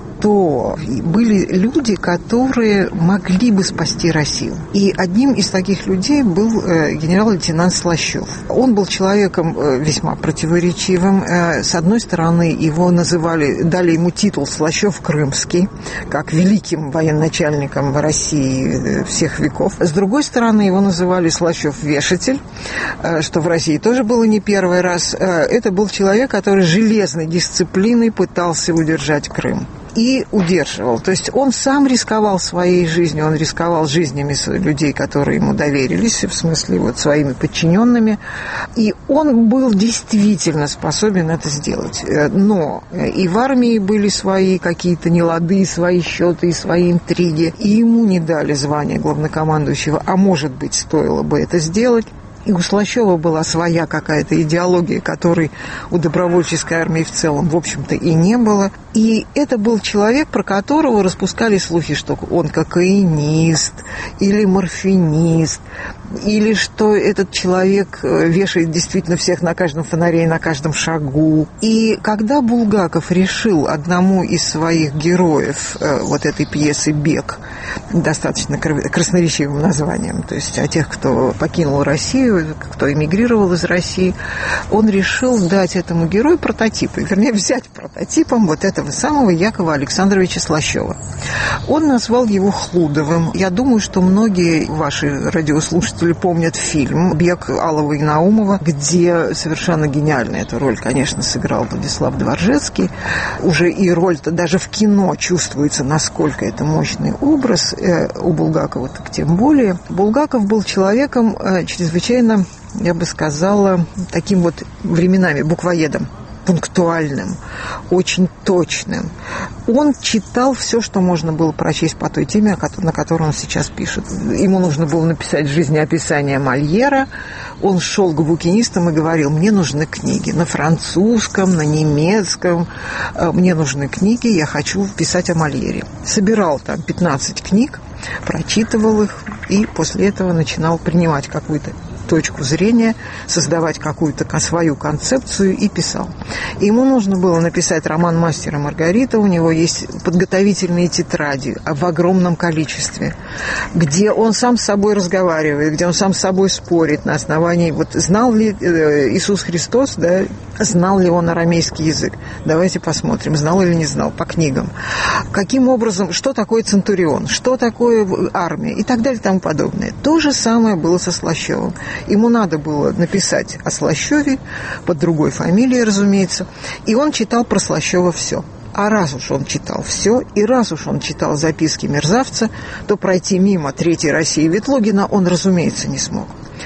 были люди, которые могли бы спасти Россию. И одним из таких людей был генерал-лейтенант Слащев. Он был человеком весьма противоречивым. С одной стороны, его называли, дали ему титул Слащев Крымский, как великим военачальником России всех веков. С другой стороны, его называли Слащев Вешатель, что в России тоже было не первый раз. Это был человек, который железной дисциплиной пытался удержать Крым. И удерживал. То есть он сам рисковал своей жизнью, он рисковал жизнями людей, которые ему доверились, в смысле вот своими подчиненными. И он был действительно способен это сделать. Но и в армии были свои какие-то нелады, свои счеты и свои интриги. И ему не дали звание главнокомандующего, а может быть, стоило бы это сделать. И у Слащева была своя какая-то идеология, которой у добровольческой армии в целом, в общем-то, и не было. И это был человек, про которого распускали слухи, что он кокаинист или морфинист, или что этот человек вешает действительно всех на каждом фонаре и на каждом шагу. И когда Булгаков решил одному из своих героев вот этой пьесы «Бег», достаточно красноречивым названием, то есть о тех, кто покинул Россию, кто эмигрировал из России, он решил дать этому герою прототип, вернее, взять прототипом вот этого самого Якова Александровича Слащева. Он назвал его Хлудовым. Я думаю, что многие ваши радиослушатели помнят фильм «Бег» Алова и Наумова, где совершенно гениально эту роль, конечно, сыграл Владислав Дворжецкий. Уже и роль-то даже в кино чувствуется, насколько это мощный образ. У Булгакова так тем более. Булгаков был человеком чрезвычайно, я бы сказала, таким вот временами буквоедом, пунктуальным, очень точным. Он читал все, что можно было прочесть по той теме, на которой он сейчас пишет. Ему нужно было написать жизнеописание Мольера. Он шел к букинистам и говорил: мне нужны книги на французском, на немецком. Мне нужны книги, я хочу писать о Мольере. Собирал там 15 книг, прочитывал их и после этого начинал принимать какую-то точку зрения, создавать какую-то свою концепцию и писал. И ему нужно было написать роман «Мастер и Маргарита». У него есть подготовительные тетради в огромном количестве, где он сам с собой разговаривает, где он сам с собой спорит на основании, вот знал ли Иисус Христос, да, знал ли он арамейский язык. Давайте посмотрим, знал или не знал, по книгам. Каким образом, что такое центурион, что такое армия и так далее и тому подобное. То же самое было со Слащевым. Ему надо было написать о Слащеве, под другой фамилией, разумеется, и он читал про Слащева все. А раз уж он читал все, и раз уж он читал записки мерзавца, то пройти мимо Третьей России Ветлугина он, разумеется, не смог.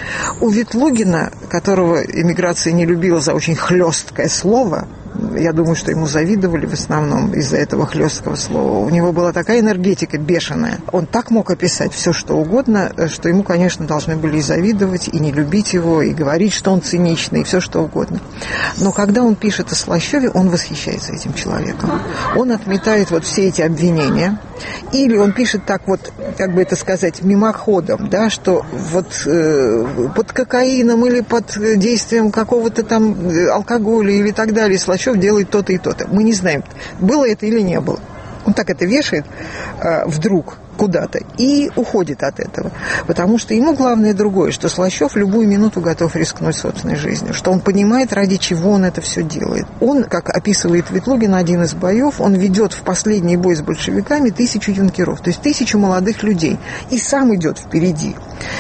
У Ветлугина, которого эмиграция не любила за очень хлесткое слово, я думаю, что ему завидовали в основном из-за этого хлесткого слова. У него была такая энергетика бешеная. Он так мог описать все, что угодно, что ему, конечно, должны были и завидовать, и не любить его, и говорить, что он циничный, и все, что угодно. Но когда он пишет о Слащеве, он восхищается этим человеком. Он отметает вот все эти обвинения. Или он пишет так вот, как бы это сказать, мимоходом, да, что вот под кокаином или под действием какого-то там алкоголя или так далее Слащев делает то-то и то-то. Мы не знаем, было это или не было. Он так это вешает вдруг. куда-то и уходит от этого. Потому что ему главное другое, что Слащев любую минуту готов рискнуть собственной жизнью, что он понимает, ради чего он это все делает. Он, как описывает Ветлугин, один из боев, он ведет в последний бой с большевиками 1000 юнкеров, то есть 1000 молодых людей, и сам идет впереди.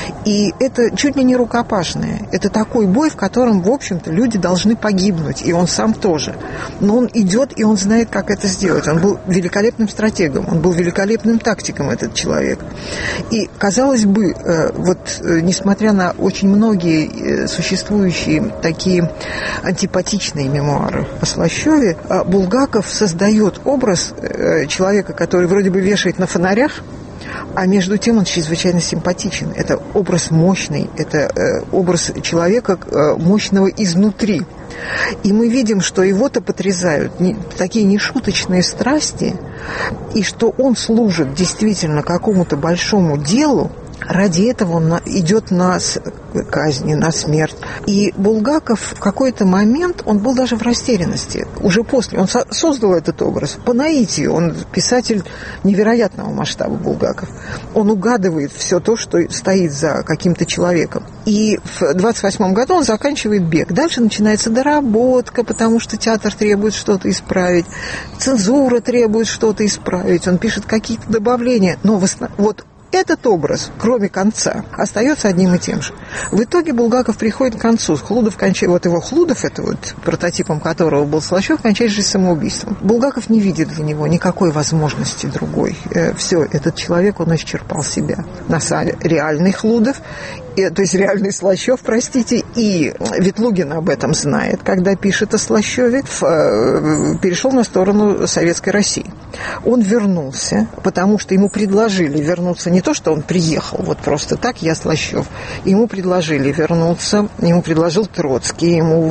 И это чуть ли не рукопашное. Это такой бой, в котором, в общем-то, люди должны погибнуть, и он сам тоже. Но он идет, и он знает, как это сделать. Он был великолепным стратегом, он был великолепным тактиком, этот человек. И, казалось бы, вот несмотря на очень многие существующие такие антипатичные мемуары о Слащеве, Булгаков создает образ человека, который вроде бы вешает на фонарях, а между тем он чрезвычайно симпатичен. Это образ мощный, это образ человека мощного изнутри. И мы видим, что его-то потрясают такие нешуточные страсти, и что он служит действительно какому-то большому делу. Ради этого он идет на казни, на смерть. И Булгаков в какой-то момент, он был даже в растерянности. Уже после, он создал этот образ по наитию. Он писатель невероятного масштаба, Булгаков. Он угадывает все то, что стоит за каким-то человеком. И в 1928 году он заканчивает «Бег». Дальше начинается доработка, потому что театр требует что-то исправить, цензура требует что-то исправить. Он пишет какие-то добавления. Но вот этот образ, кроме конца, остается одним и тем же. В итоге Булгаков приходит к концу. Хлудов кончает, вот его Хлудов, это вот прототипом которого был Слащев, кончает жизнь самоубийством. Булгаков не видит для него никакой возможности другой. Все, этот человек, он исчерпал себя. На самом деле, реальный Хлудов, то есть реальный Слащев, простите, и Ветлугин об этом знает, когда пишет о Слащеве, перешел на сторону Советской России. Он вернулся, потому что ему предложили вернуться, не то, что он приехал, вот просто так, я Слащев. Ему предложили вернуться, ему предложил Троцкий, ему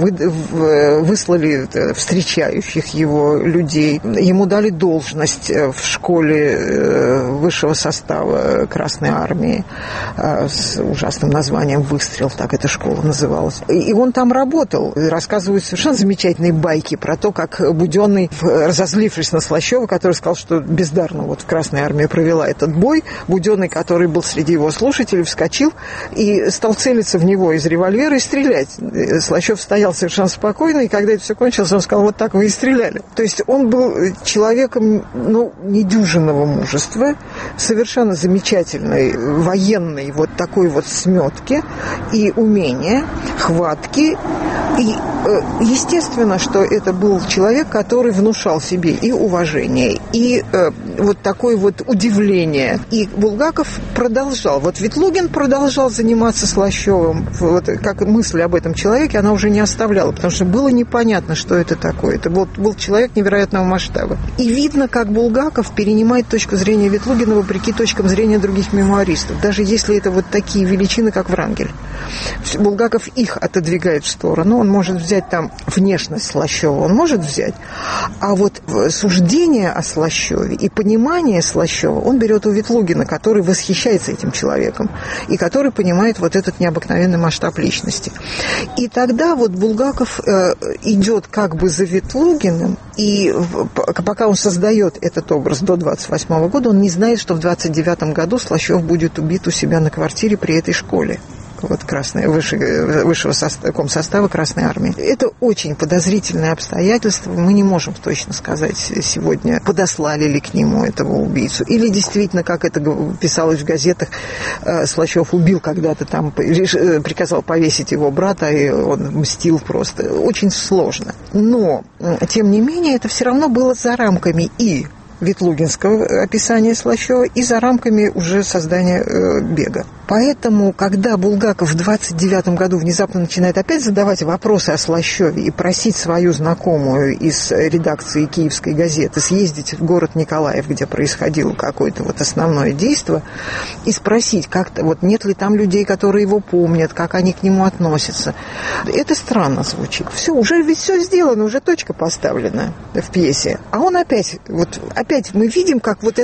выслали встречающих его людей, ему дали должность в школе высшего состава Красной Армии с ужасным названием «Выстрел», так эта школа называлась. И он там работал. Рассказывают совершенно замечательные байки про то, как Буденный, разозлившись на Слащева, который сказал, что бездарно вот в Красной Армии провела этот бой, Буденный, который был среди его слушателей, вскочил и стал целиться в него из револьвера и стрелять. Слащев стоял совершенно спокойно, и когда это все кончилось, он сказал: вот так вы и стреляли. То есть он был человеком, недюжинного мужества, совершенно замечательной военной вот такой вот сметки и умения, хватки. И естественно, что это был человек, который внушал себе и уважение, и вот такое вот удивление. И Булгаков продолжал. Вот Ветлугин продолжал заниматься Слащевым. Вот как мысль об этом человеке она уже не оставляла, потому что было непонятно, что это такое. Это был человек невероятного масштаба. И видно, как Булгаков перенимает точку зрения Ветлугина вопреки точкам зрения других мемуаристов. Даже если это вот такие величины, как Врангель. Булгаков их отодвигает в сторону. Он может взять там внешность Слащева, он может взять. А вот суждение о Слащеве и понимание Слащева он берет у Ветлугина, который восхищается этим человеком и который понимает вот этот необыкновенный масштаб личности. И тогда вот Булгаков идет как бы за Ветлугиным, и пока он создает этот образ до 1928 года, он не знает, что в 1929 году Слащев будет убит у себя на квартире при этой школе. Вот высшего комсостава Красной Армии. Это очень подозрительное обстоятельство. Мы не можем точно сказать сегодня, подослали ли к нему этого убийцу. Или действительно, как это писалось в газетах, Слащев убил когда-то там, приказал повесить его брата, и он мстил просто. Очень сложно. Но, тем не менее, это все равно было за рамками и ветлугинского описания Слащева и за рамками уже создания «Бега». Поэтому, когда Булгаков в 1929 году внезапно начинает опять задавать вопросы о Слащеве и просить свою знакомую из редакции «Киевской газеты» съездить в город Николаев, где происходило какое-то вот основное действие, и спросить, как-то, вот нет ли там людей, которые его помнят, как они к нему относятся. Это странно звучит. Все, уже ведь все сделано, уже точка поставлена в пьесе. А он опять мы видим, как вот это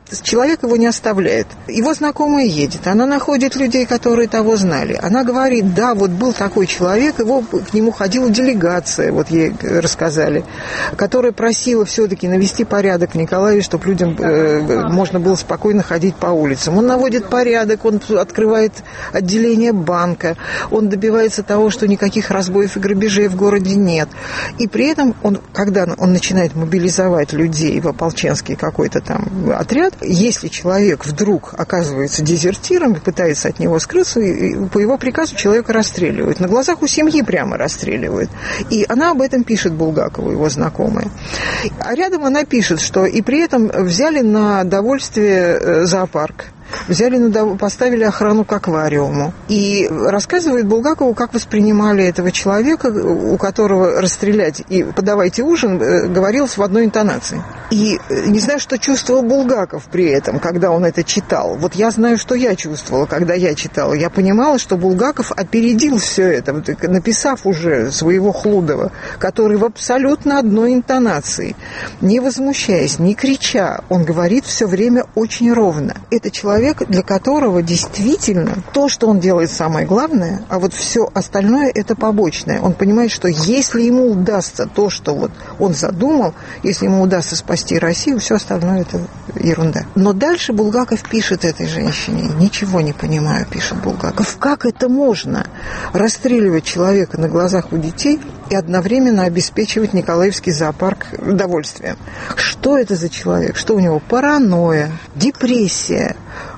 человек его не оставляет. Его знакомая едет, она находит людей, которые того знали. Она говорит, да, вот был такой человек, к нему ходила делегация, вот ей рассказали, которая просила все-таки навести порядок в Николаеве, чтобы людям можно было спокойно ходить по улицам. Он наводит порядок, он открывает отделение банка, он добивается того, что никаких разбоев и грабежей в городе нет. И при этом, когда он начинает мобилизовать людей в ополченский какой-то там отряд, если человек вдруг оказывается дезертиром и пытается от него скрыться, по его приказу человека расстреливают. На глазах у семьи прямо расстреливают. И она об этом пишет Булгакову, его знакомая. А рядом она пишет, что и при этом взяли на довольствие зоопарк. Поставили охрану к аквариуму. И рассказывает Булгакову, как воспринимали этого человека, у которого расстрелять и подавайте ужин, говорилось в одной интонации. И не знаю, что чувствовал Булгаков при этом, когда он это читал. Вот я знаю, что я чувствовала, когда я читала. Я понимала, что Булгаков опередил все это, написав уже своего Хлудова, который в абсолютно одной интонации, не возмущаясь, не крича, он говорит все время очень ровно. Это человек, для которого действительно то, что он делает, самое главное, а вот все остальное это побочное. Он понимает, что если ему удастся то, что вот он задумал, если ему удастся спасти Россию, все остальное это ерунда. Но дальше Булгаков пишет этой женщине: ничего не понимаю, пишет Булгаков. Как это можно расстреливать человека на глазах у детей и одновременно обеспечивать Николаевский зоопарк удовольствием? Что это за человек? Что у него? Паранойя, депрессия,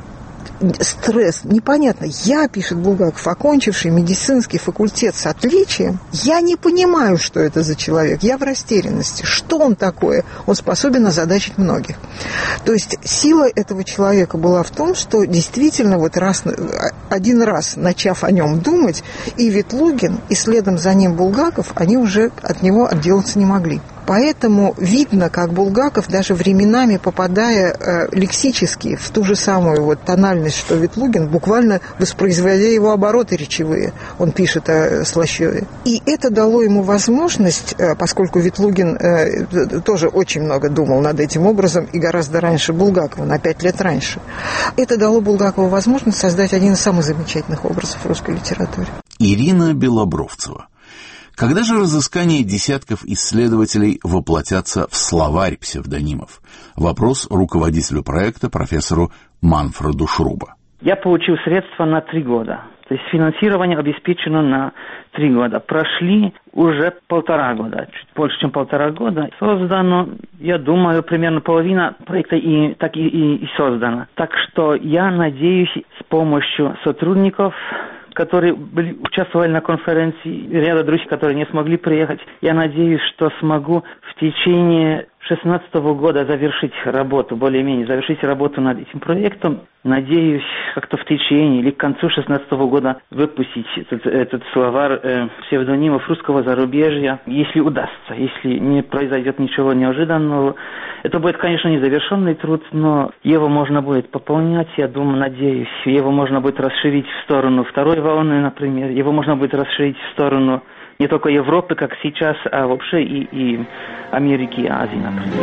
стресс, непонятно. Я, пишет Булгаков, окончивший медицинский факультет с отличием, я не понимаю, что это за человек. Я в растерянности. Что он такое? Он способен озадачить многих. То есть сила этого человека была в том, что действительно вот один раз, начав о нем думать, и Ветлугин, и следом за ним Булгаков, они уже от него отделаться не могли. Поэтому видно, как Булгаков, даже временами попадая лексически в ту же самую вот тональность, что Ветлугин, буквально воспроизводя его обороты речевые, он пишет о Слащеве. И это дало ему возможность, поскольку Ветлугин тоже очень много думал над этим образом, и гораздо раньше Булгакова, на 5 лет раньше, это дало Булгакову возможность создать один из самых замечательных образов в русской литературе. Ирина Белобровцева. Когда же разыскания десятков исследователей воплотятся в словарь псевдонимов? Вопрос руководителю проекта, профессору Манфреду Шруба. Я получил средства на 3 года. То есть финансирование обеспечено на 3 года. Прошли уже 1,5 года, чуть больше, чем 1,5 года. Создано, я думаю, примерно половина проекта так и создана. Так что я надеюсь, с помощью сотрудников, которые участвовали на конференции, ряда друзей, которые не смогли приехать. Я надеюсь, что смогу в течение 2016 года завершить работу, более-менее завершить работу над этим проектом. Надеюсь, как-то в течение или к концу 2016 года выпустить этот словарь псевдонимов русского зарубежья, если удастся, если не произойдет ничего неожиданного. Это будет, конечно, незавершенный труд, но его можно будет пополнять, я думаю, надеюсь. Его можно будет расширить в сторону второй волны, например. Его можно будет расширить в сторону не только Европы, как сейчас, а вообще и Америки и Азии, например.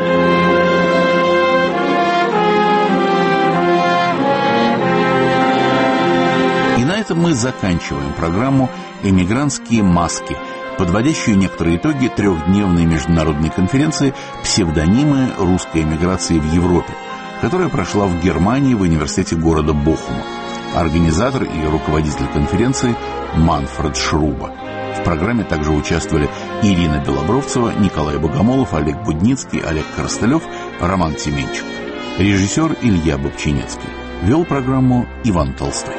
И на этом мы заканчиваем программу «Эмигрантские маски», подводящую некоторые итоги 3-дневной международной конференции «Псевдонимы русской эмиграции в Европе», которая прошла в Германии в университете города Бохума. Организатор и руководитель конференции Манфред Шруба. В программе также участвовали Ирина Белобровцева, Николай Богомолов, Олег Будницкий, Олег Коростылев, Роман Тименчук. Режиссер Илья Бобчинецкий. Вел программу Иван Толстой.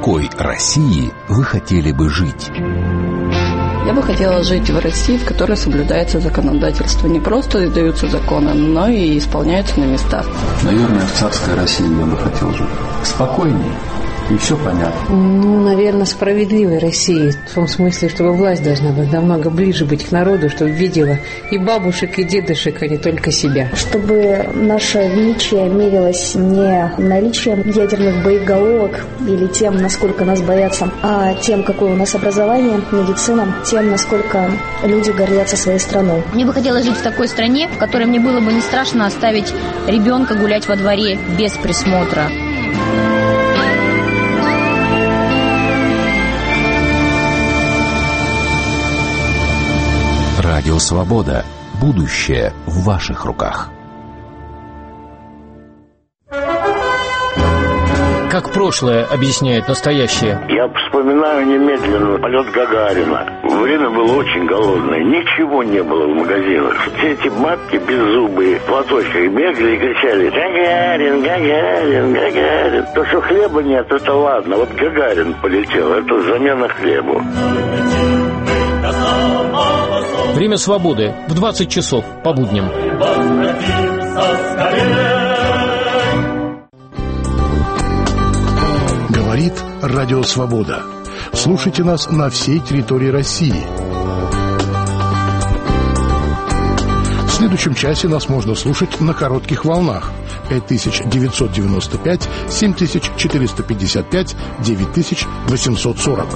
какой России вы хотели бы жить? Я бы хотела жить в России, в которой соблюдается законодательство. Не просто издаются законы, но и исполняются на местах. Наверное, в царской России я бы хотел жить. Спокойнее. И все понятно. Наверное, справедливой России. В том смысле, чтобы власть должна быть намного ближе быть к народу, чтобы видела и бабушек, и дедушек, а не только себя. Чтобы наше величие мерилось не наличием ядерных боеголовок или тем, насколько нас боятся, а тем, какое у нас образование, медицина, тем, насколько люди гордятся своей страной. Мне бы хотелось жить в такой стране, в которой мне было бы не страшно оставить ребенка гулять во дворе без присмотра. Радио «Свобода». Будущее в ваших руках. Как прошлое объясняет настоящее? Я вспоминаю немедленно полет Гагарина. Время было очень голодное. Ничего не было в магазинах. Все эти бабки беззубые в платочках бегали и кричали: «Гагарин, Гагарин, Гагарин». То, что хлеба нет, это ладно. Вот Гагарин полетел. Это замена хлебу. Время свободы в 20 часов по будням. Говорит Радио Свобода. Слушайте нас на всей территории России. В следующем часе нас можно слушать на коротких волнах. 5995, 7455, 9840.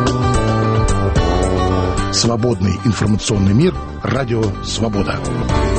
Свободный информационный мир. Радио Свобода.